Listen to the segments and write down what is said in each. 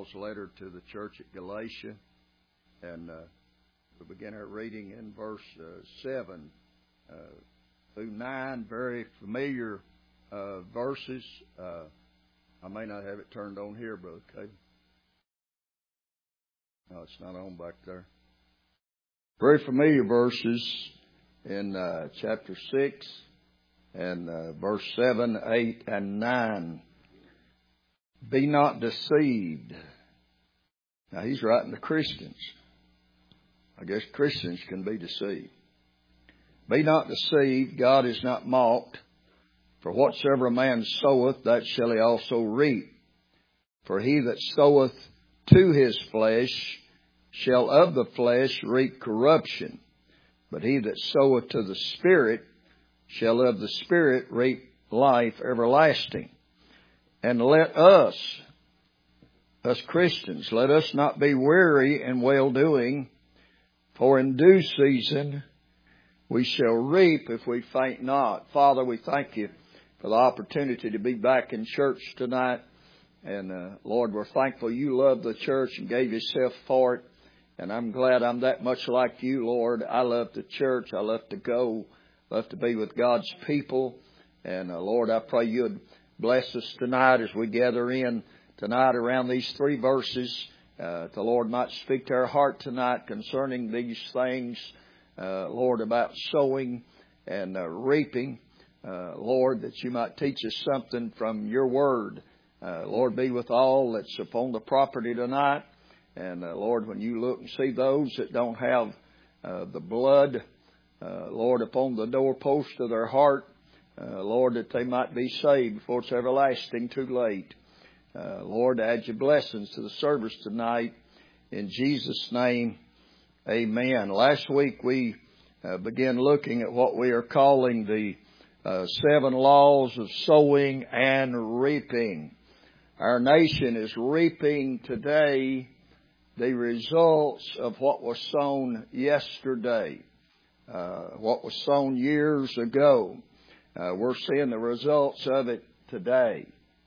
Paul's letter to the church at Galatia, and we begin our reading in verse 7 through 9, very familiar verses. I may not have it turned on here, Brother Caleb. No, it's not on back there. Very familiar verses in chapter 6 and verse 7, 8, and 9. Be not deceived. Now, he's writing to Christians. I guess Christians can be deceived. Be not deceived, God is not mocked. For whatsoever a man soweth, that shall he also reap. For he that soweth to his flesh shall of the flesh reap corruption. But he that soweth to the Spirit shall of the Spirit reap life everlasting. And let us Christians, let us not be weary in well-doing, for in due season we shall reap if we faint not. Father, we thank you for the opportunity to be back in church tonight. And Lord, we're thankful you love the church and gave yourself for it. And I'm glad I'm that much like you, Lord. I love the church. I love to go. Love to be with God's people. And Lord, I pray you'd bless us tonight as we gather in tonight around these 3 verses. The Lord might speak to our heart tonight concerning these things, Lord, about sowing and reaping. Lord, that you might teach us something from your word. Lord, be with all that's upon the property tonight. And Lord, when you look and see those that don't have the blood, Lord, upon the doorpost of their heart, Lord, that they might be saved before it's everlasting too late. Lord, add your blessings to the service tonight. In Jesus' name, amen. Last week we began looking at what we are calling the 7 laws of sowing and reaping. Our nation is reaping today the results of what was sown yesterday, what was sown years ago. We're seeing the results of it today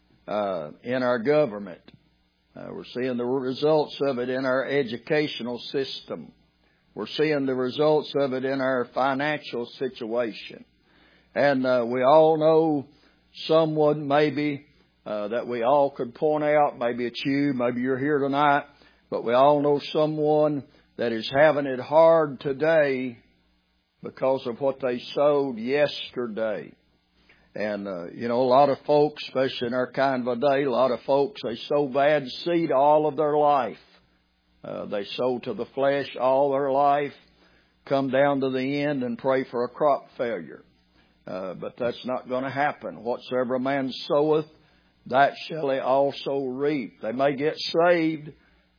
in our government. We're seeing the results of it in our educational system. We're seeing the results of it in our financial situation. And we all know someone maybe that we all could point out. Maybe it's you, maybe you're here tonight. But we all know someone that is having it hard today because of what they sowed yesterday. And, a lot of folks, especially in our kind of a day, a lot of folks, they sow bad seed all of their life. They sow to the flesh all their life, come down to the end and pray for a crop failure. But that's not going to happen. Whatsoever a man soweth, that shall he also reap. They may get saved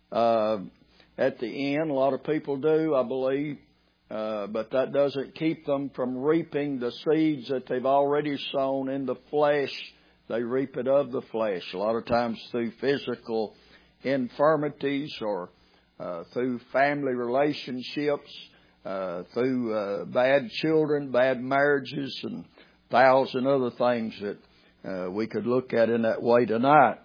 at the end. A lot of people do, I believe. But that doesn't keep them from reaping the seeds that they've already sown in the flesh. They reap it of the flesh. A lot of times through physical infirmities or through family relationships, through bad children, bad marriages, and 1,000 other things that we could look at in that way tonight.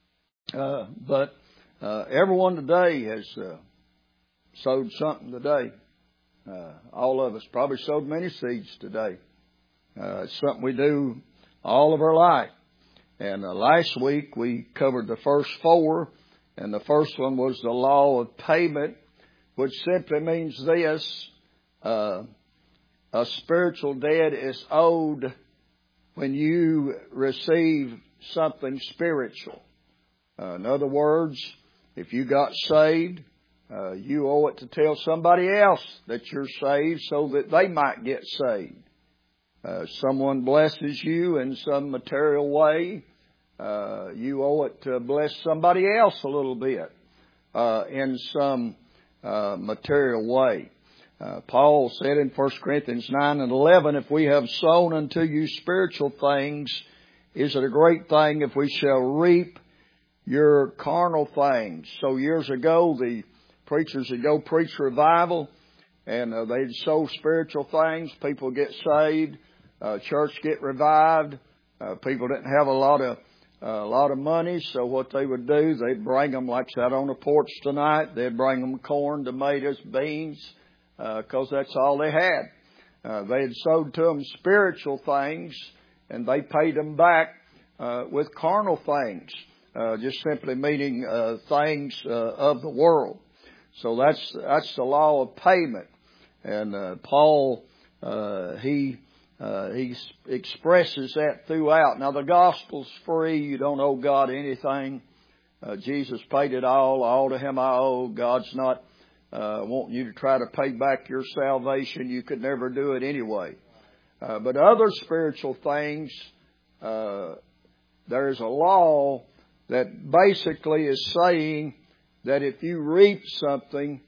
But everyone today has sowed something today. All of us probably sowed many seeds today. It's something we do all of our life. And last week we covered the first 4, and the first one was the law of payment, which simply means this: a spiritual debt is owed when you receive something spiritual. In other words, if you got saved, you owe it to tell somebody else that you're saved so that they might get saved. Someone blesses you in some material way, you owe it to bless somebody else a little bit in some material way. Paul said in 1 Corinthians 9 and 11, if we have sown unto you spiritual things, is it a great thing if we shall reap your carnal things? So years ago, the preachers would go preach revival, and they'd sow spiritual things. People get saved, church get revived. People didn't have a lot of a lot of money. So what they would do, they'd bring them, like I said, on the porch tonight. They'd bring them corn, tomatoes, beans, because that's all they had. They had sold to them spiritual things, and they paid them back with carnal things, just simply meaning things of the world. So that's the law of payment. And Paul, he expresses that throughout. Now the gospel's free. You don't owe God anything. Jesus paid it all to Him I owe. God's not wanting you to try to pay back your salvation. You could never do it anyway. But other spiritual things, there's a law that basically is saying that if you reap something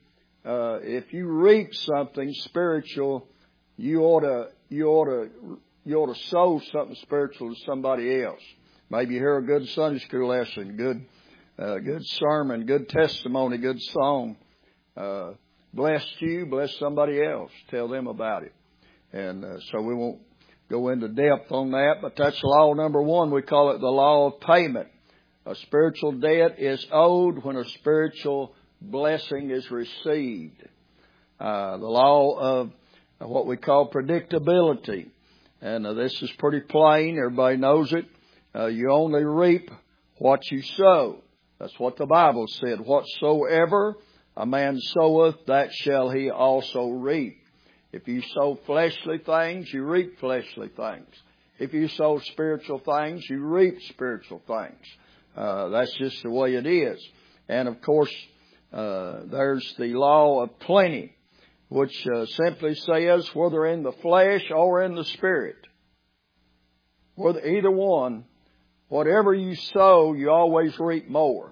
spiritual, you ought to sow something spiritual to somebody else. Maybe you hear a good Sunday school lesson, good sermon, good testimony, good song. Bless you, bless somebody else. Tell them about it. And so we won't go into depth on that, but that's law number one. We call it the law of payment. A spiritual debt is owed when a spiritual blessing is received. The law of what we call predictability. And this is pretty plain. Everybody knows it. You only reap what you sow. That's what the Bible said. Whatsoever a man soweth, that shall he also reap. If you sow fleshly things, you reap fleshly things. If you sow spiritual things, you reap spiritual things. That's just the way it is. And of course, there's the law of plenty, which simply says whether in the flesh or in the spirit, whether either one, whatever you sow, you always reap more.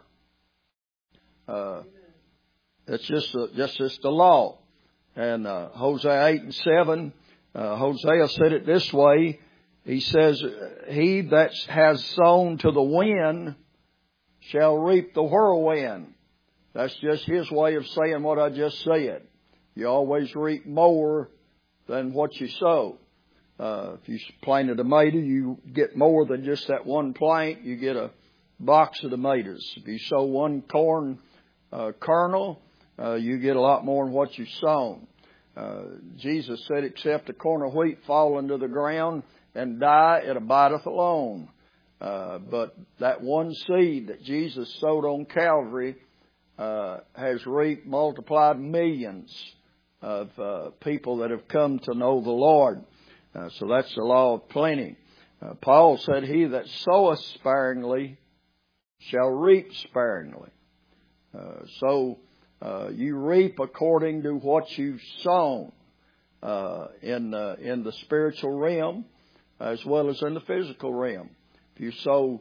It's just the law. And Hosea 8:7, Hosea said it this way. He says, "He that has sown to the wind shall reap the whirlwind." That's just his way of saying what I just said. You always reap more than what you sow. If you plant a tomato, you get more than just that one plant. You get a box of tomatoes. If you sow one corn kernel, you get a lot more than what you sown. Jesus said, "Except a corn of wheat fall into the ground and die, it abideth alone." But that one seed that Jesus sowed on Calvary has reaped multiplied millions of people that have come to know the Lord. So that's the law of plenty. Paul said, "He that soweth sparingly shall reap sparingly." So you reap according to what you've sown in the spiritual realm as well as in the physical realm. If you sow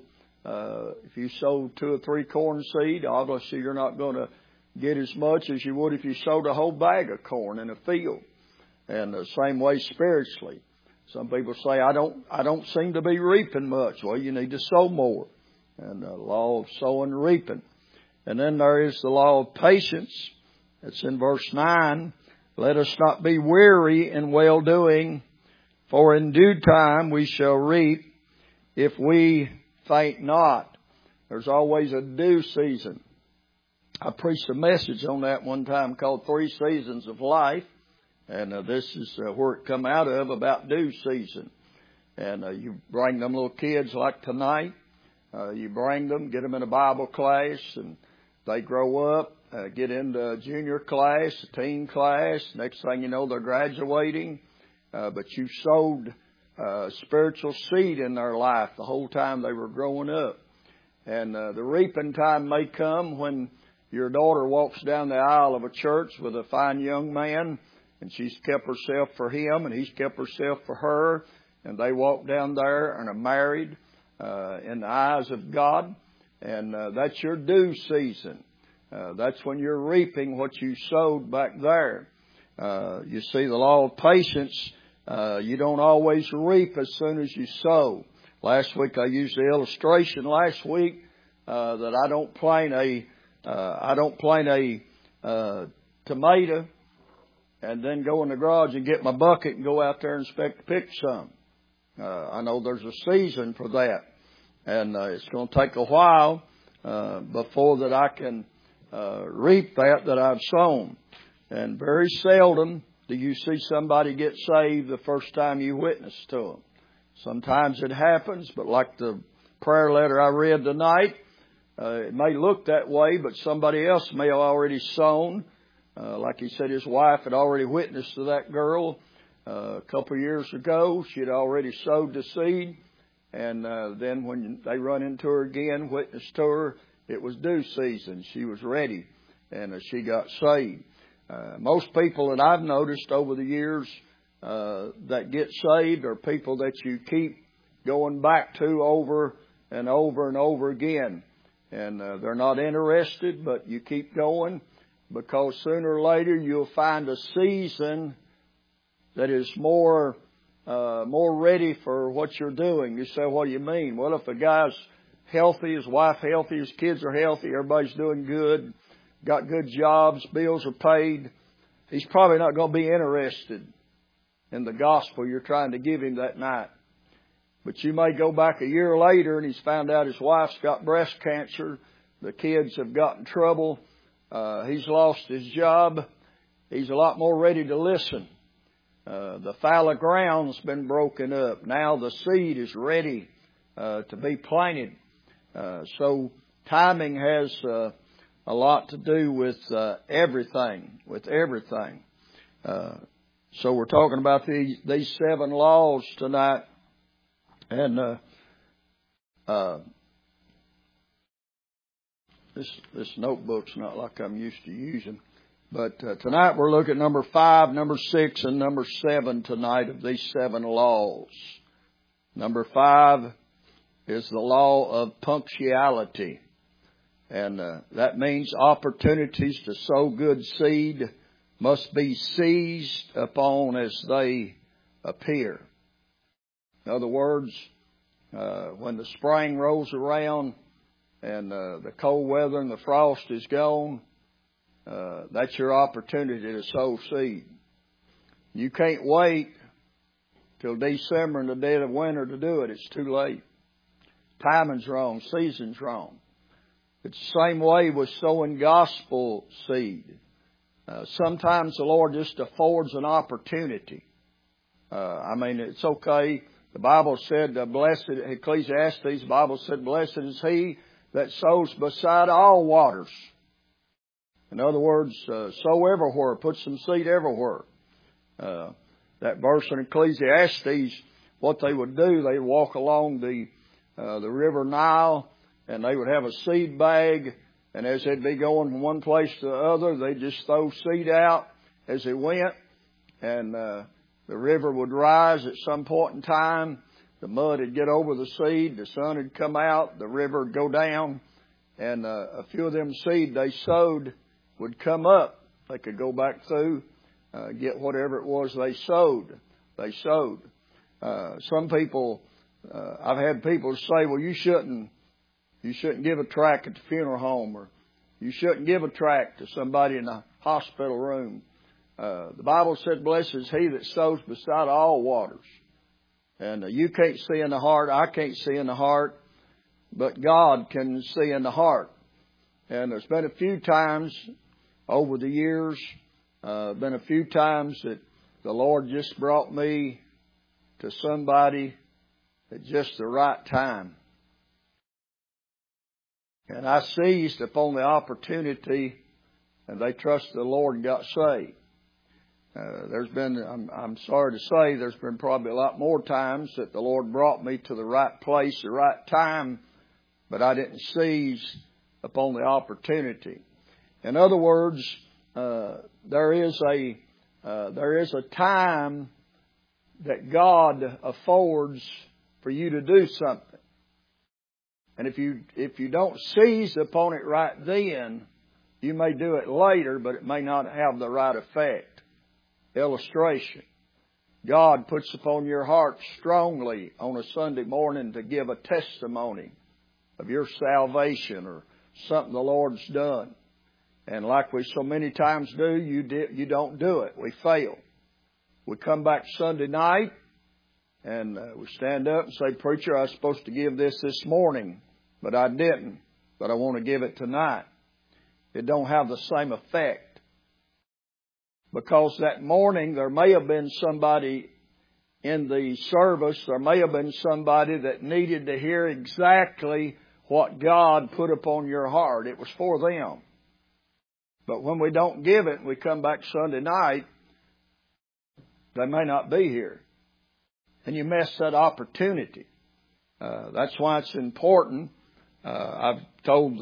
2 or 3 corn seed, obviously you're not going to get as much as you would if you sowed a whole bag of corn in a field. And the same way spiritually. Some people say, I don't seem to be reaping much. Well, you need to sow more. And the law of sowing and reaping. And then there is the law of patience. It's in verse 9. "Let us not be weary in well-doing, for in due time we shall reap if we faint not." There's always a due season. I preached a message on that one time called 3 Seasons of Life. And this is where it come out of, about due season. And you bring them little kids like tonight. You bring them, get them in a Bible class, and they grow up, get into junior class, teen class. Next thing you know, they're graduating. But you sowed spiritual seed in their life the whole time they were growing up. And the reaping time may come when your daughter walks down the aisle of a church with a fine young man, and she's kept herself for him, and he's kept herself for her, and they walk down there and are married in the eyes of God. And that's your due season. That's when you're reaping what you sowed back there. You see, the law of patience, you don't always reap as soon as you sow. Last week I used the illustration that I don't plant a tomato and then go in the garage and get my bucket and go out there and expect to pick some. I know there's a season for that. And it's going to take a while before that I can reap that I've sown. And very seldom do you see somebody get saved the first time you witness to them. Sometimes it happens, but like the prayer letter I read tonight, it may look that way, but somebody else may have already sown. Like he said, his wife had already witnessed to that girl a couple of years ago. She had already sowed the seed. And then when they run into her again, witnessed to her, it was due season. She was ready, and she got saved. Most people that I've noticed over the years that get saved are people that you keep going back to over and over and over again. And they're not interested, but you keep going, because sooner or later you'll find a season that is more ready for what you're doing. You say, what do you mean? Well, if a guy's healthy, his wife healthy, his kids are healthy, everybody's doing good, got good jobs, bills are paid, he's probably not going to be interested in the gospel you're trying to give him that night. But you may go back a year later and he's found out his wife's got breast cancer, the kids have got in trouble, he's lost his job, he's a lot more ready to listen. The fallow ground's been broken up. Now the seed is ready to be planted. So timing has a lot to do with everything. So we're talking about these 7 laws tonight, and this notebook's not like I'm used to using. But tonight we're looking at number 5, number 6, and number 7 tonight of these 7 laws. Number 5 is the law of punctuality. And that means opportunities to sow good seed must be seized upon as they appear. In other words, when the spring rolls around and the cold weather and the frost is gone, that's your opportunity to sow seed. You can't wait till December in the dead of winter to do it. It's too late. Timing's wrong. Season's wrong. It's the same way with sowing gospel seed. Sometimes the Lord just affords an opportunity. It's okay. The Bible said, blessed, Ecclesiastes, the Bible said, blessed is he that sows beside all waters. In other words, sow everywhere, put some seed everywhere. That verse in Ecclesiastes, what they would do, they'd walk along the river Nile, and they would have a seed bag, and as they'd be going from one place to the other, they'd just throw seed out as they went, and the river would rise at some point in time. The mud would get over the seed, the sun would come out, the river would go down, and a few of them seed they sowed would come up. They could go back through, get whatever it was they sowed. Some people, I've had people say, well, you shouldn't give a tract at the funeral home, or you shouldn't give a tract to somebody in the hospital room. The Bible said, blessed is he that sows beside all waters. And you can't see in the heart, I can't see in the heart, but God can see in the heart. And there's been a few times over the years, that the Lord just brought me to somebody at just the right time. And I seized upon the opportunity, and they trusted the Lord and got saved. I'm sorry to say, there's been probably a lot more times that the Lord brought me to the right place, the right time, but I didn't seize upon the opportunity. In other words, there is a time that God affords for you to do something. And if you don't seize upon it right then, you may do it later, but it may not have the right effect. Illustration. God puts upon your heart strongly on a Sunday morning to give a testimony of your salvation or something the Lord's done. And like we so many times do, you don't do it. We fail. We come back Sunday night And we stand up and say, "Preacher, I was supposed to give this morning, but I didn't. But I want to give it tonight." It don't have the same effect. Because that morning there may have been somebody in the service, there may have been somebody that needed to hear exactly what God put upon your heart. It was for them. But when we don't give it, we come back Sunday night, they may not be here. And you miss that opportunity. That's why it's important. I've told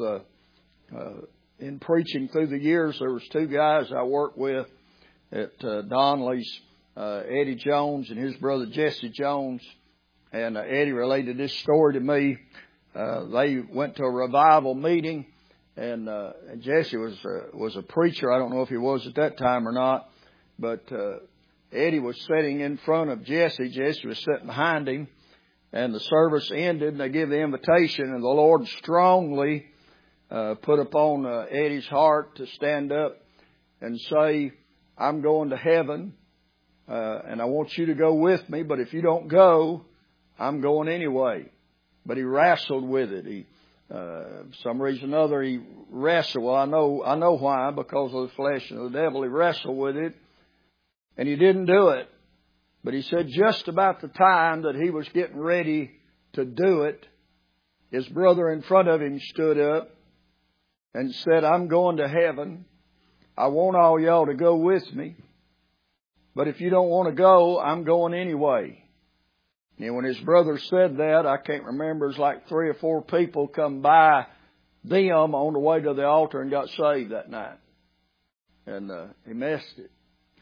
in preaching through the years, there was two guys I worked with at Donley's, Eddie Jones and his brother Jesse Jones. And Eddie related this story to me. They went to a revival meeting, and Jesse was a preacher. I don't know if he was at that time or not, but Eddie was sitting in front of Jesse. Jesse was sitting behind him, and the service ended, and they gave the invitation, and the Lord strongly put upon Eddie's heart to stand up and say, "I'm going to heaven, and I want you to go with me, but if you don't go, I'm going anyway." But he wrestled with it. He, for some reason or other, he wrestled. Well, I know why, because of the flesh and the devil. He wrestled with it, and he didn't do it. But he said just about the time that he was getting ready to do it, his brother in front of him stood up and said, "I'm going to heaven. I want all y'all to go with me. But if you don't want to go, I'm going anyway." And when his brother said that, I can't remember, it was like 3 or 4 people come by them on the way to the altar and got saved that night. And he missed it.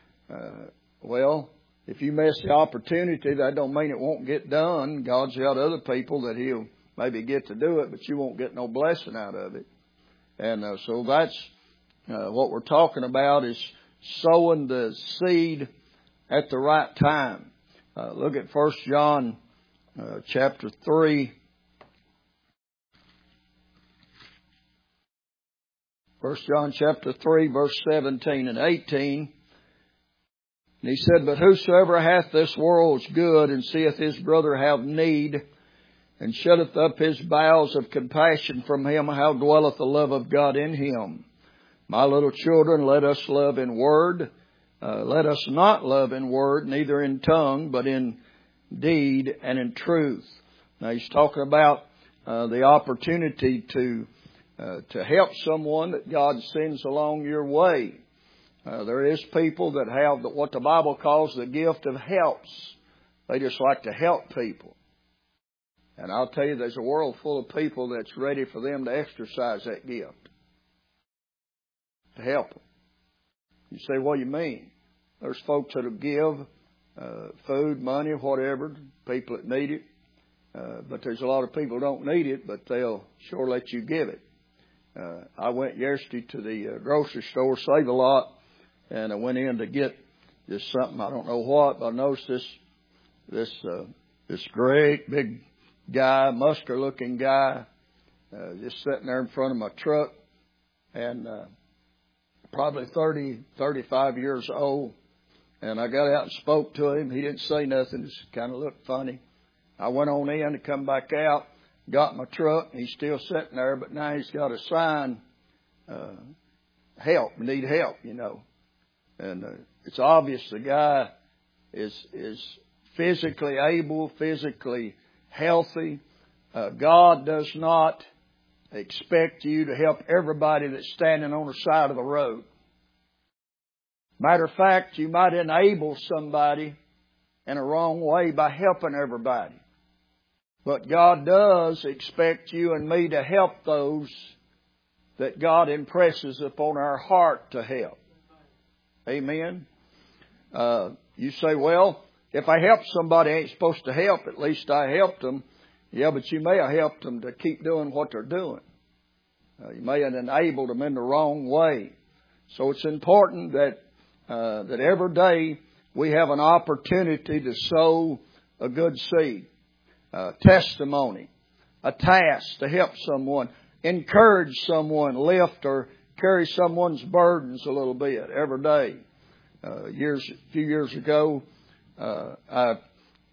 Well, if you miss the opportunity, that don't mean it won't get done. God's got other people that He'll maybe get to do it, but you won't get no blessing out of it. And so that's what we're talking about, is sowing the seed at the right time. Look at 1 John chapter 3. 1 John chapter 3, verse 17 and 18. And he said, "But whosoever hath this world's good, and seeth his brother have need, and shutteth up his bowels of compassion from him, how dwelleth the love of God in him? My little children, let us love in word. Let us not love in word, neither in tongue, but in deed and in truth." Now he's talking about the opportunity to help someone that God sends along your way. There is people that have what the Bible calls the gift of helps. They just like to help people. And I'll tell you, there's a world full of people that's ready for them to exercise that gift. To help them. You say, "What do you mean?" There's folks that'll give food, money, whatever, people that need it. But there's a lot of people who don't need it, but they'll sure let you give it. I went yesterday to the grocery store, Save a Lot, and I went in to get just something, I don't know what, but I noticed this great big guy, muscular-looking guy, just sitting there in front of my truck, and probably 30, 35 years old. And I got out and spoke to him. He didn't say nothing. Just kind of looked funny. I went on in and come back out, got my truck. He's still sitting there, but now he's got a sign, help, need help, you know. And it's obvious the guy is physically able, physically healthy. God does not expect you to help everybody that's standing on the side of the road. Matter of fact, you might enable somebody in a wrong way by helping everybody. But God does expect you and me to help those that God impresses upon our heart to help. Amen. You say, "Well, if I help somebody I ain't supposed to help, at least I helped them." Yeah, but you may have helped them to keep doing what they're doing. You may have enabled them in the wrong way. So it's important that every day we have an opportunity to sow a good seed, testimony, a task to help someone, encourage someone, lift or carry someone's burdens a little bit every day. A few years ago, I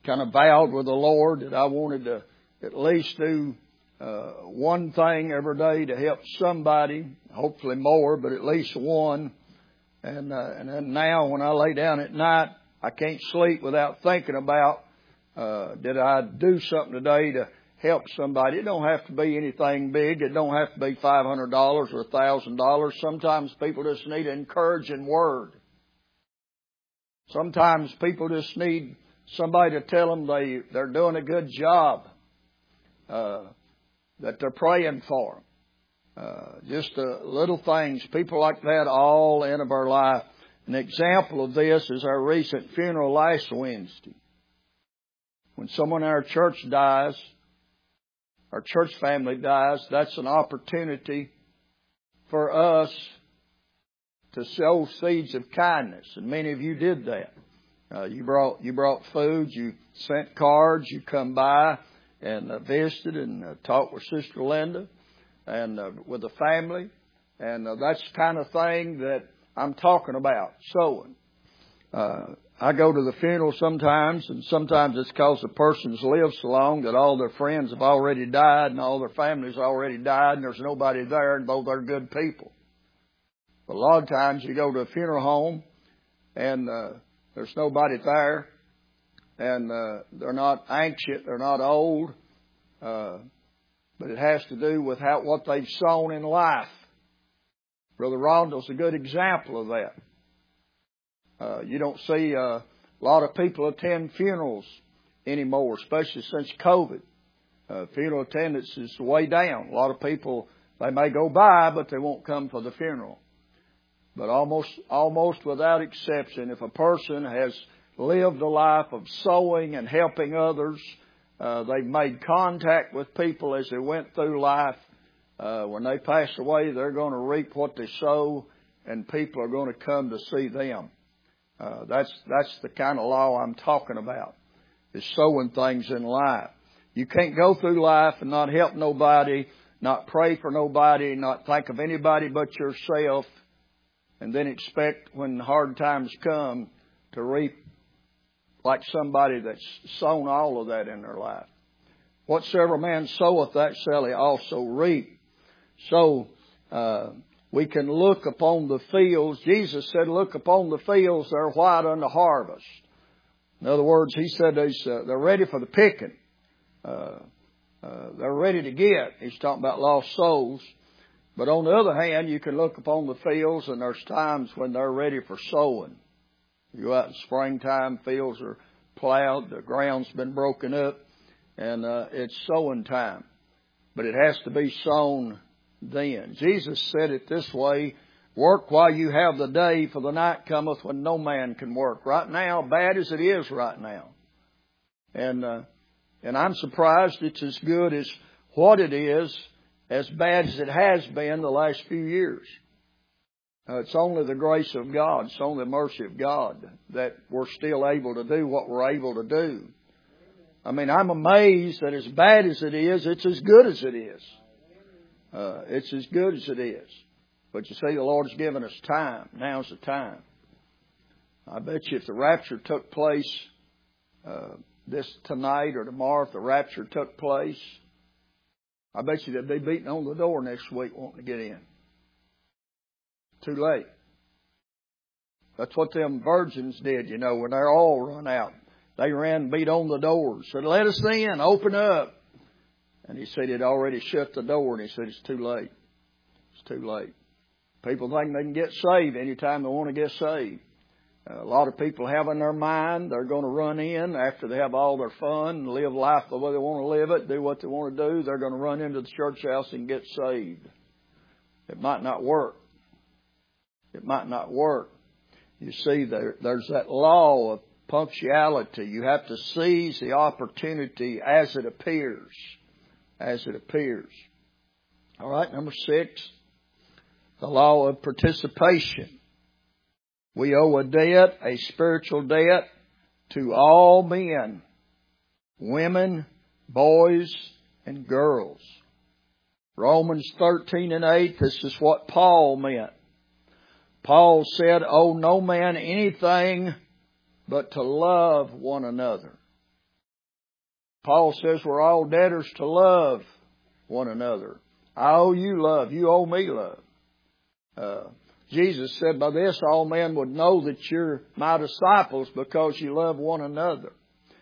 kind of vowed with the Lord that I wanted to at least do one thing every day to help somebody, hopefully more, but at least one. And then now when I lay down at night, I can't sleep without thinking about, did I do something today to help somebody? It don't have to be anything big. It don't have to be $500 or $1,000. Sometimes people just need an encouraging word. Sometimes people just need somebody to tell them they're doing a good job, that they're praying for them. Just little things, people like that all in of our life. An example of this is our recent funeral last Wednesday. When someone in our church dies, our church family dies, that's an opportunity for us to sow seeds of kindness. And many of you did that. You brought food, you sent cards, you come by and visited and talked with Sister Linda and with the family. And that's the kind of thing that I'm talking about, sowing. I go to the funeral sometimes, and sometimes it's because the person's lived so long that all their friends have already died and all their families already died and there's nobody there, though they're good people. But a lot of times you go to a funeral home and there's nobody there, and they're not anxious, they're not old, but it has to do with what they've sown in life. Brother Rondell's a good example of that. You don't see a lot of people attend funerals anymore, especially since COVID. Funeral attendance is way down. A lot of people, they may go by, but they won't come for the funeral. But almost without exception, if a person has lived a life of sowing and helping others, they've made contact with people as they went through life. When they pass away, they're going to reap what they sow, and people are going to come to see them. That's the kind of law I'm talking about, is sowing things in life. You can't go through life and not help nobody, not pray for nobody, not think of anybody but yourself, and then expect when hard times come to reap like somebody that's sown all of that in their life. Whatsoever man soweth, that shall he also reap. So we can look upon the fields. Jesus said, look upon the fields, they're white unto harvest. In other words, He said they're ready for the picking. They're ready to get. He's talking about lost souls. But on the other hand, you can look upon the fields, and there's times when they're ready for sowing. You go out in springtime, fields are plowed, the ground's been broken up, and it's sowing time. But it has to be sown then. Jesus said it this way, work while you have the day, for the night cometh when no man can work. Right now, bad as it is right now. And I'm surprised it's as good as what it is, as bad as it has been the last few years. It's only the grace of God, it's only the mercy of God that we're still able to do what we're able to do. I mean, I'm amazed that as bad as it is, it's as good as it is. It's as good as it is. But you see, the Lord's given us time. Now's the time. I bet you if the rapture took place this tonight or tomorrow, if the rapture took place, I bet you they'd be beating on the door next week wanting to get in. Too late. That's what them virgins did, you know, when their oil run out. They ran and beat on the doors. Said, let us in, open up. And He said He'd already shut the door, and He said, it's too late. It's too late. People think they can get saved anytime they want to get saved. A lot of people have in their mind they're going to run in after they have all their fun and live life the way they want to live it, do what they want to do. They're going to run into the church house and get saved. It might not work. It might not work. You see, there's that law of punctuality. You have to seize the opportunity as it appears. As it appears. All right, number 6, the law of participation. We owe a debt, a spiritual debt, to all men, women, boys, and girls. Romans 13:8, this is what Paul meant. Paul said, owe no man anything but to love one another. Paul says we're all debtors to love one another. I owe you love. You owe me love. Jesus said, by this all men would know that you're my disciples because you love one another.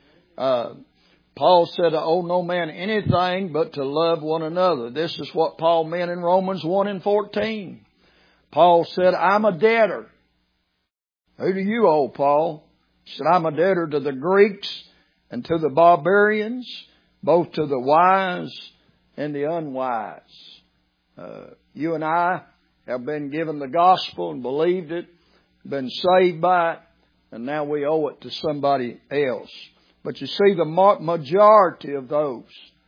Paul said, I owe no man anything but to love one another. This is what Paul meant in Romans 1:14. Paul said, I'm a debtor. Who do you owe, Paul? He said, I'm a debtor to the Greeks and to the barbarians, both to the wise and the unwise. You and I have been given the gospel and believed it, been saved by it, and now we owe it to somebody else. But you see, the majority of those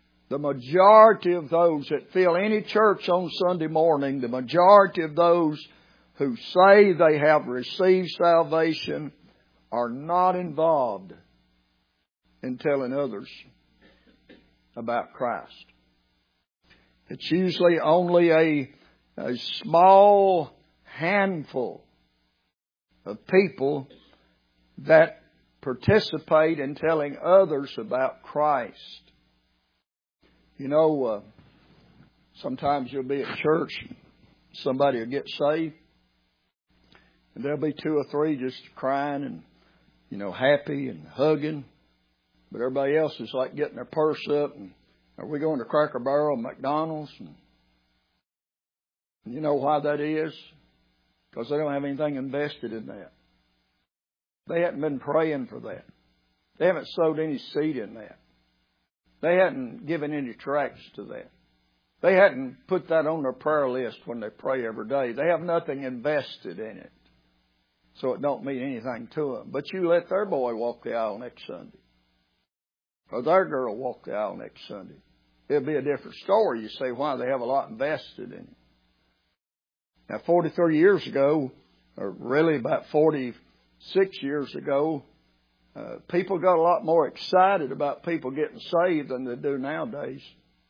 that fill any church on Sunday morning, the majority of those who say they have received salvation are not involved in telling others about Christ. It's usually only a small handful of people that participate in telling others about Christ. You know, sometimes you'll be at church, somebody will get saved, and there'll be two or three just crying and, happy and hugging. But everybody else is like getting their purse up and, are we going to Cracker Barrel, McDonald's? And you know why that is? Because they don't have anything invested in that. They hadn't been praying for that. They haven't sowed any seed in that. They hadn't given any tracts to that. They hadn't put that on their prayer list when they pray every day. They have nothing invested in it. So it don't mean anything to them. But you let their boy walk the aisle next Sunday. Or their girl walk the aisle next Sunday. It'll be a different story. You say, why? They have a lot invested in it. Now, 43 years ago, or really about 46 years ago, people got a lot more excited about people getting saved than they do nowadays.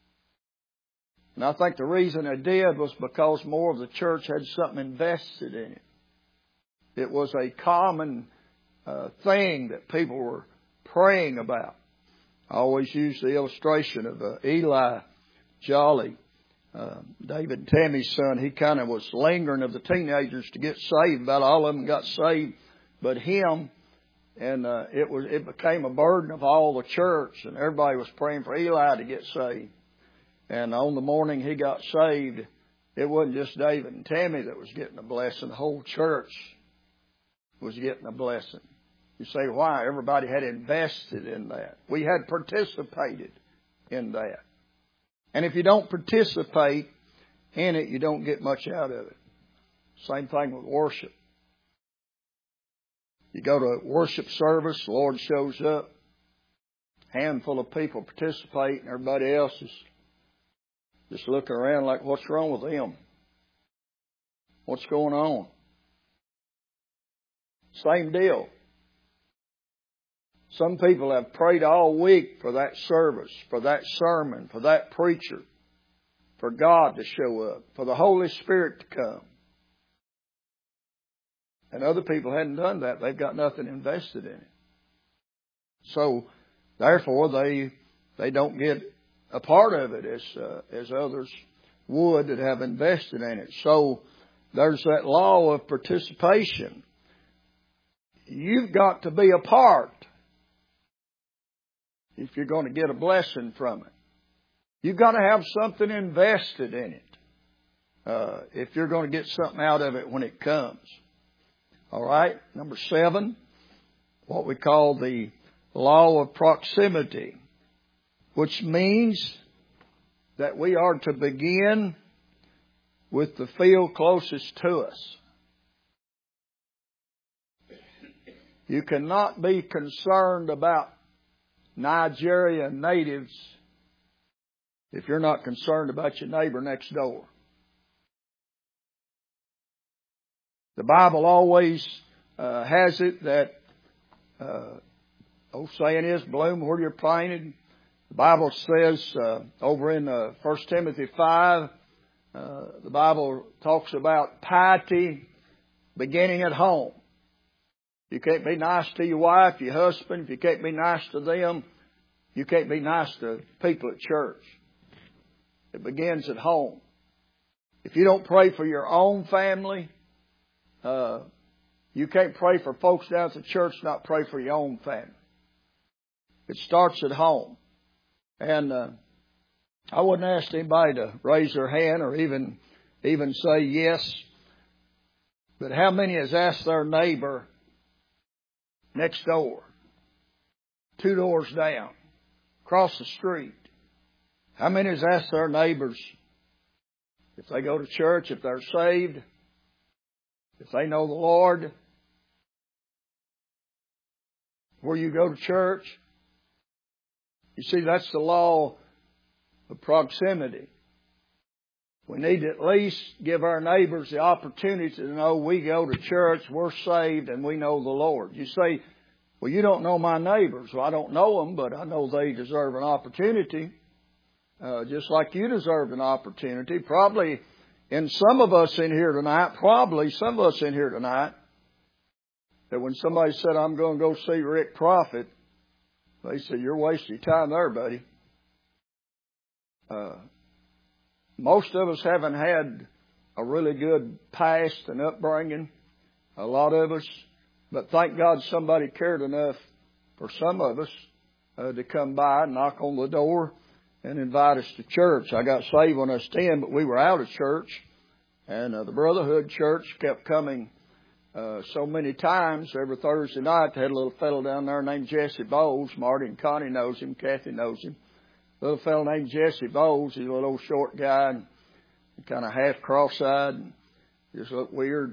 And I think the reason they did was because more of the church had something invested in it. It was a common thing that people were praying about. I always use the illustration of Eli Jolly, David and Tammy's son. He kind of was lingering of the teenagers to get saved. About all of them got saved but him. And it became a burden of all the church. And everybody was praying for Eli to get saved. And on the morning he got saved, it wasn't just David and Tammy that was getting a blessing. The whole church was getting a blessing. You say, why? Everybody had invested in that. We had participated in that. And if you don't participate in it, you don't get much out of it. Same thing with worship. You go to a worship service, the Lord shows up, handful of people participate, and everybody else is just looking around like, what's wrong with them? What's going on? Same deal. Some people have prayed all week for that service, for that sermon, for that preacher, for God to show up, for the Holy Spirit to come. And other people hadn't done that. They've got nothing invested in it. So, therefore, they don't get a part of it as others would that have invested in it. So, there's that law of participation. You've got to be a part if you're going to get a blessing from it. You've got to have something invested in it if you're going to get something out of it when it comes. All right, number 7, what we call the law of proximity, which means that we are to begin with the field closest to us. You cannot be concerned about Nigeria natives if you're not concerned about your neighbor next door. The Bible always has it that, old saying is, bloom where you're planted. The Bible says over in 1 Timothy 5, the Bible talks about piety beginning at home. You can't be nice to your wife, your husband. If you can't be nice to them, You can't be nice to people at church. It begins at home. If you don't pray for your own family, you can't pray for folks down at the church, not pray for your own family. It starts at home. And I wouldn't ask anybody to raise their hand or even say yes. But how many has asked their neighbor next door, 2 doors down, across the street? How many has asked their neighbors if they go to church, if they're saved, if they know the Lord, where you go to church? You see, that's the law of proximity. We need to at least give our neighbors the opportunity to know we go to church, we're saved, and we know the Lord. You say, well, you don't know my neighbors. Well, I don't know them, but I know they deserve an opportunity. Just like you deserve an opportunity. Probably in some of us in here tonight, that when somebody said, I'm going to go see Rick Prophet, they said, you're wasting your time there, buddy. Most of us haven't had a really good past and upbringing, a lot of us. But thank God somebody cared enough for some of us to come by and knock on the door and invite us to church. I got saved when I was 10, but we were out of church. And the Brotherhood Church kept coming so many times. Every Thursday night, they had a little fellow down there named Jesse Bowles. Marty and Connie knows him. Kathy knows him. Little fellow named Jesse Bowles. He's a little short guy and kind of half cross-eyed and just looked weird.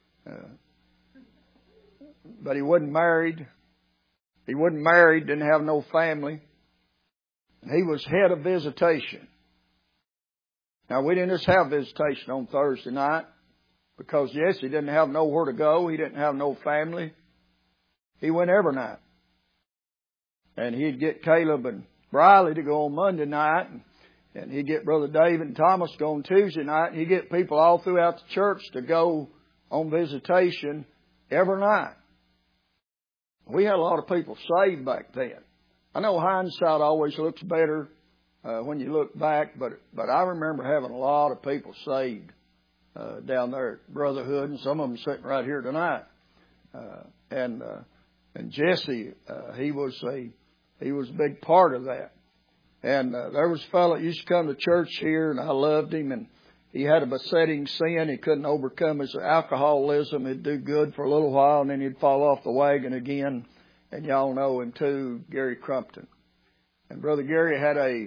But he wasn't married. Didn't have no family. He was head of visitation. Now, we didn't just have visitation on Thursday night because Jesse didn't have nowhere to go. He didn't have no family. He went every night. And he'd get Caleb and Briley to go on Monday night. And he'd get Brother David and Thomas to go on Tuesday night. And he'd get people all throughout the church to go on visitation every night. We had a lot of people saved back then. I know hindsight always looks better when you look back, but I remember having a lot of people saved down there at Brotherhood, and some of them sitting right here tonight. And Jesse, he was a big part of that. And there was a fellow that used to come to church here, and I loved him, and he had a besetting sin. He couldn't overcome his alcoholism. He'd do good for a little while, and then he'd fall off the wagon again. And y'all know him too, Gary Crumpton. And Brother Gary had a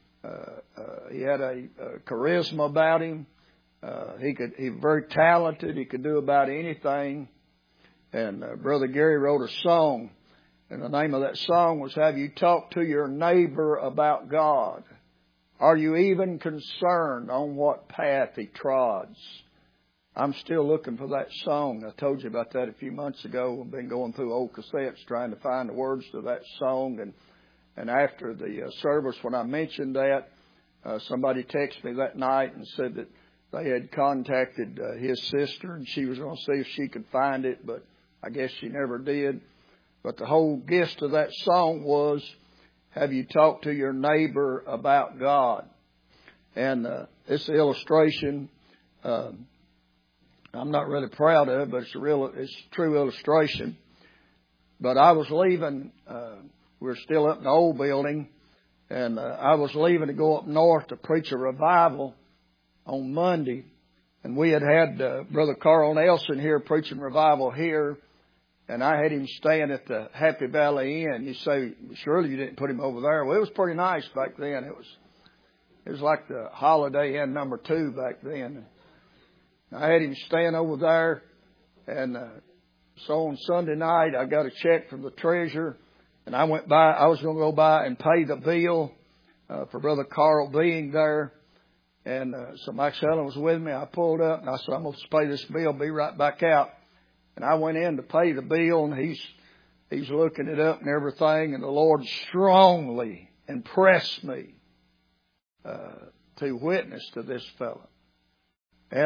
charisma about him. He was very talented. He could do about anything. And Brother Gary wrote a song, and the name of that song was, Have You Talked to Your Neighbor About God? Are you even concerned on what path he trods? I'm still looking for that song. I told you about that a few months ago. I've been going through old cassettes trying to find the words to that song. And after the service, when I mentioned that, somebody texted me that night and said that they had contacted his sister, and she was going to see if she could find it, but I guess she never did. But the whole gist of that song was, have you talked to your neighbor about God? And it's an illustration. I'm not really proud of it, but it's a true illustration. But I was leaving. We were still up in the old building, and I was leaving to go up north to preach a revival on Monday. And we had Brother Carl Nelson here preaching revival here, and I had him staying at the Happy Valley Inn. You say, surely you didn't put him over there. Well, it was pretty nice back then. It was like the Holiday Inn number 2 back then. I had him staying over there, and so on Sunday night I got a check from the treasurer, and I went by. I was going to go by and pay the bill for Brother Carl being there, and so Max Helen was with me. I pulled up, and I said, I'm going to pay this bill, be right back out. And I went in to pay the bill, and he's looking it up and everything, and the Lord strongly impressed me to witness to this fellow.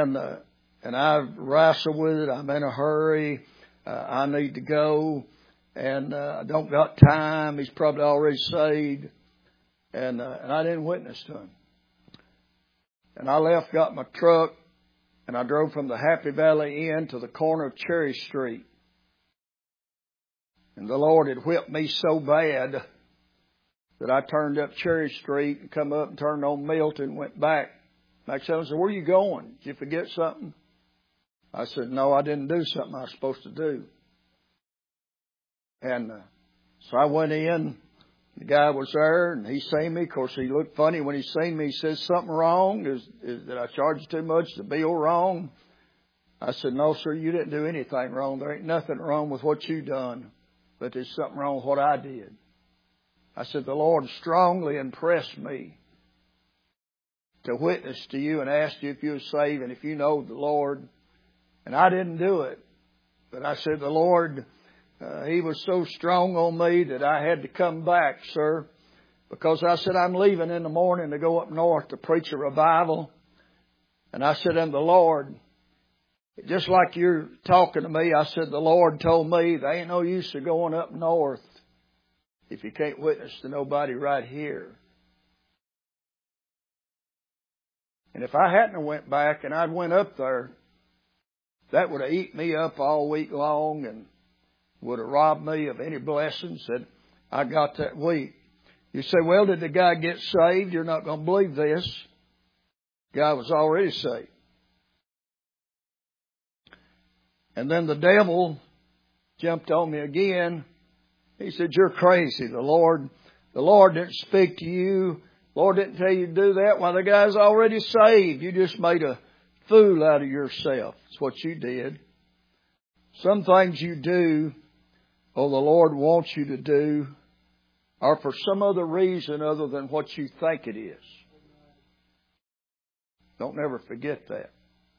And I wrestled with it. I'm in a hurry. I need to go. and I don't got time. He's probably already saved, and I didn't witness to him. And I left, got my truck, and I drove from the Happy Valley Inn to the corner of Cherry Street. And the Lord had whipped me so bad that I turned up Cherry Street and come up and turned on Milton and went back. Max said, where are you going? Did you forget something? I said, no, I didn't do something I was supposed to do. And so I went in. The guy was there, and he seen me. Of course, he looked funny when he seen me. He says, something wrong? Did I charge you too much? Is the bill wrong? I said, no, sir, you didn't do anything wrong. There ain't nothing wrong with what you done, but there's something wrong with what I did. I said, the Lord strongly impressed me to witness to you and ask you if you were saved and if you know the Lord. And I didn't do it. But I said, the Lord, He was so strong on me that I had to come back, sir. Because I said, I'm leaving in the morning to go up north to preach a revival. And I said, and the Lord, just like you're talking to me, I said, the Lord told me there ain't no use of going up north if you can't witness to nobody right here. And if I hadn't went back and I'd went up there, that would have eaten me up all week long and would have robbed me of any blessings that I got that week. You say, well, did the guy get saved? You're not going to believe this. The guy was already saved. And then the devil jumped on me again. He said, you're crazy. The Lord didn't speak to you. The Lord didn't tell you to do that. Well, the guy's already saved. You just made a fool out of yourself. That's what you did. Some things you do, or the Lord wants you to do, are for some other reason other than what you think it is. Don't never forget that.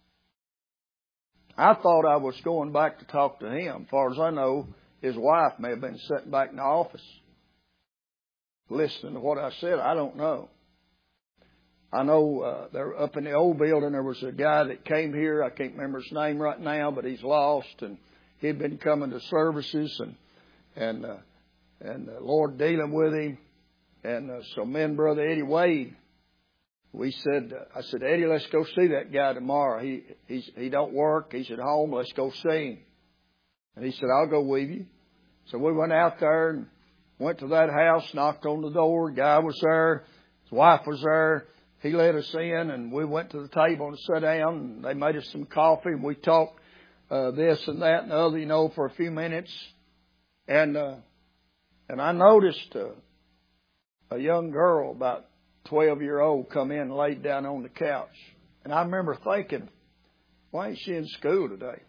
I thought I was going back to talk to him. As far as I know, his wife may have been sitting back in the office listening to what I said. I don't know. I know there up in the old building there was a guy that came here. I can't remember his name right now, but he's lost, and he'd been coming to services and the Lord dealing with him. And so me and Brother Eddie Wade, we said, I said, Eddie, let's go see that guy tomorrow. He don't work. He's at home. Let's go see him. And he said, I'll go with you. So we went out there and went to that house, knocked on the door. The guy was there. His wife was there. He let us in, and we went to the table and sat down, and they made us some coffee, and we talked this and that and the other, for a few minutes. And I noticed a young girl, about 12-year-old, come in and laid down on the couch. And I remember thinking, why ain't she in school today?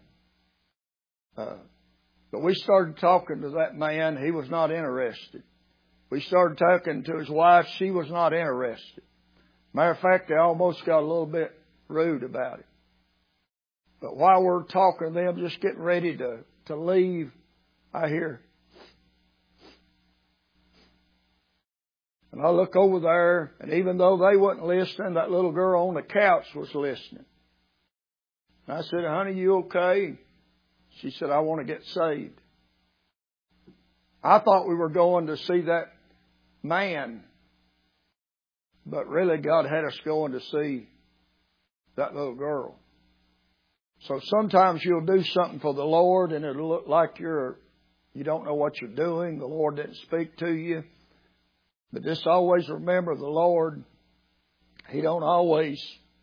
But we started talking to that man. He was not interested. We started talking to his wife. She was not interested. Matter of fact, they almost got a little bit rude about it. But while we're talking to them, just getting ready to leave, I hear. And I look over there, and even though they wasn't listening, that little girl on the couch was listening. And I said, honey, you okay? She said, I want to get saved. I thought we were going to see that man, but really God had us going to see that little girl. So sometimes you'll do something for the Lord and it'll look like you don't know what you're doing. The Lord didn't speak to you. But just always remember the Lord, He don't always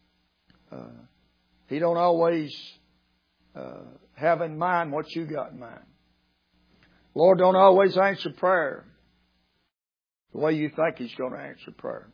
have in mind what you got in mind. Lord don't always answer prayer the way you think He's going to answer prayer.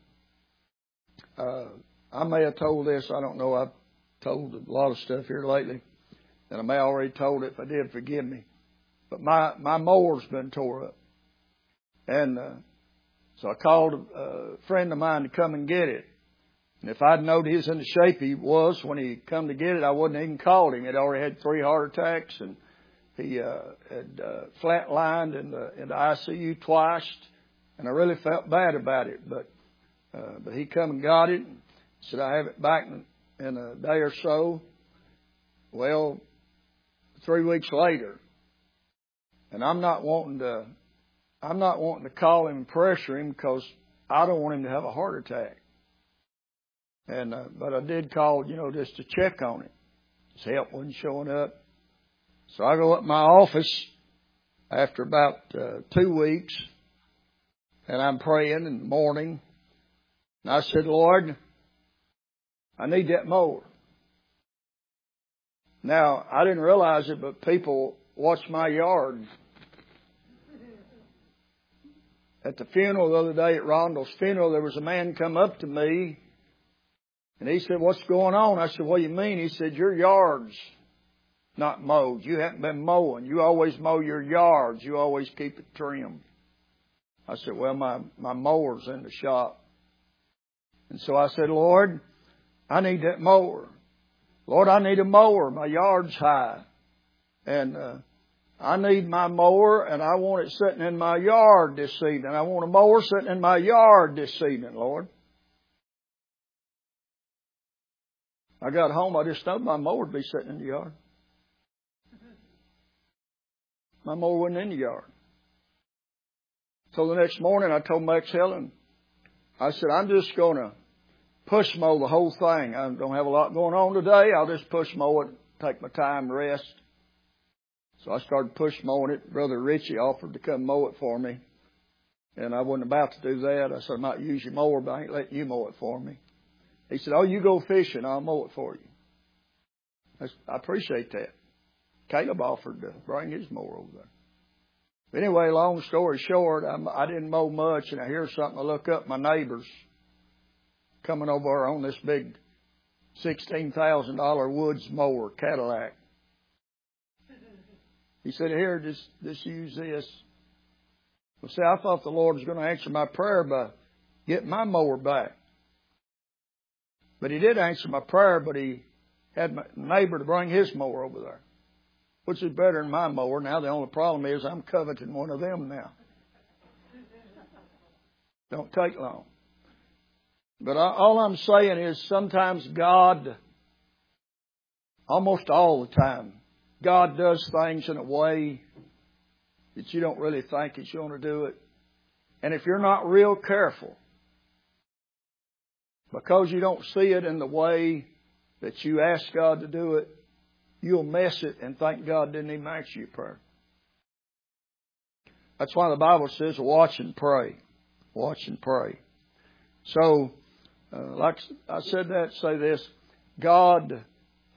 I may have told this. I don't know. I've told a lot of stuff here lately. And I may have already told it. If I did, forgive me. But my mower's been tore up. And so I called a friend of mine to come and get it. And if I'd known he was in the shape he was when he come to get it, I wouldn't have even called him. He'd already had 3 heart attacks, and he had flatlined in the ICU twice. And I really felt bad about it. But he come and got it. Said, I have it back in a day or so. Well, 3 weeks later, And I'm not wanting to call him and pressure him because I don't want him to have a heart attack. And but I did call, just to check on him. His help wasn't showing up. So I go up to my office after about 2 weeks, and I'm praying in the morning. And I said, Lord, I need that mower. Now, I didn't realize it, but people watch my yard. At the funeral the other day, at Rondell's funeral, there was a man come up to me, and he said, what's going on? I said, what do you mean? He said, your yard's not mowed. You haven't been mowing. You always mow your yards. You always keep it trimmed. I said, well, my mower's in the shop. And so I said, Lord, I need that mower. Lord, I need a mower. My yard's high. And I need my mower, and I want it sitting in my yard this evening. I want a mower sitting in my yard this evening, Lord. I got home, I just knew my mower would be sitting in the yard. My mower wasn't in the yard. So the next morning I told Max Helen, I said, I'm just going to push mow the whole thing. I don't have a lot going on today. I'll just push mow it, take my time, rest. So I started push mowing it. Brother Richie offered to come mow it for me. And I wasn't about to do that. I said, I might use your mower, but I ain't letting you mow it for me. He said, oh, you go fishing. I'll mow it for you. I appreciate that. Caleb offered to bring his mower over there. But anyway, long story short, I didn't mow much, and I hear something. I look up, my neighbors coming over on this big $16,000 Woods mower, Cadillac. He said, here, just use this. Well, see, I thought the Lord was going to answer my prayer by getting my mower back. But He did answer my prayer, but He had my neighbor to bring his mower over there, which is better than my mower. Now, the only problem is I'm coveting one of them now. Don't take long. But all I'm saying is sometimes God, almost all the time, God does things in a way that you don't really think He's going to do it. And if you're not real careful, because you don't see it in the way that you ask God to do it, you'll mess it and think God didn't even answer your prayer. That's why the Bible says, watch and pray. Watch and pray. So, like I said that, say this. God,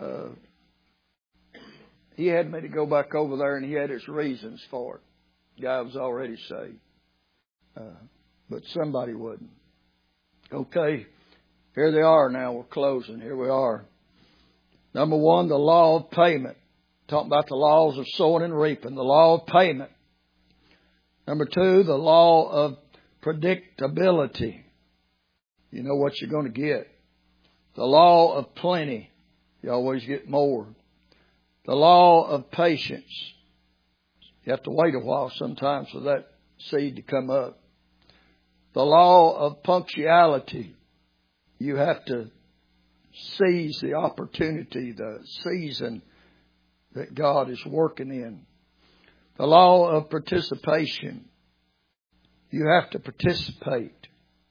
He had me to go back over there, and He had His reasons for it. The guy was already saved. But somebody wouldn't. Okay. Here they are now. We're closing. Here we are. Number one, the law of payment. Talking about the laws of sowing and reaping. The law of payment. Number two, the law of predictability. You know what you're going to get. The law of plenty. You always get more. The law of patience. You have to wait a while sometimes for that seed to come up. The law of punctuality. You have to seize the opportunity, the season that God is working in. The law of participation. You have to participate.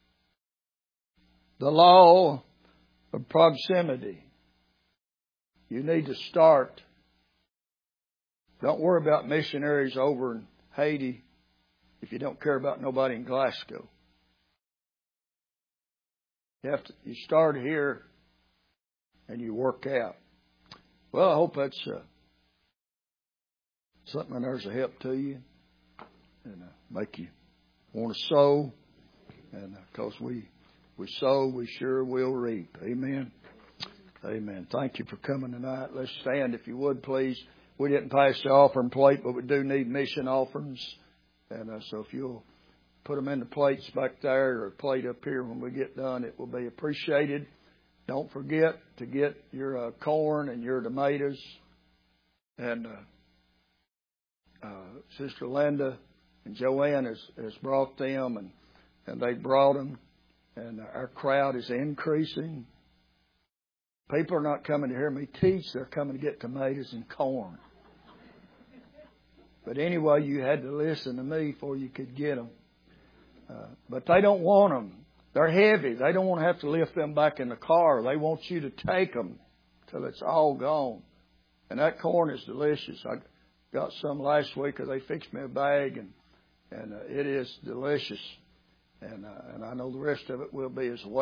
The law of proximity. You need to start. Don't worry about missionaries over in Haiti if you don't care about nobody in Glasgow. You start here and you work out. Well, I hope that's something there's a help to you and make you want to sow. And because we sow, we sure will reap. Amen. Amen. Thank you for coming tonight. Let's stand if you would, please. We didn't pass the offering plate, but we do need mission offerings. And so if you'll put them in the plates back there or a plate up here when we get done, it will be appreciated. Don't forget to get your corn and your tomatoes. And Sister Linda and Joanne has brought them, and they brought them. And our crowd is increasing. People are not coming to hear me teach. They're coming to get tomatoes and corn. But anyway, you had to listen to me before you could get them. But they don't want them. They're heavy. They don't want to have to lift them back in the car. They want you to take them till it's all gone. And that corn is delicious. I got some last week because they fixed me a bag, and it is delicious. And I know the rest of it will be as well.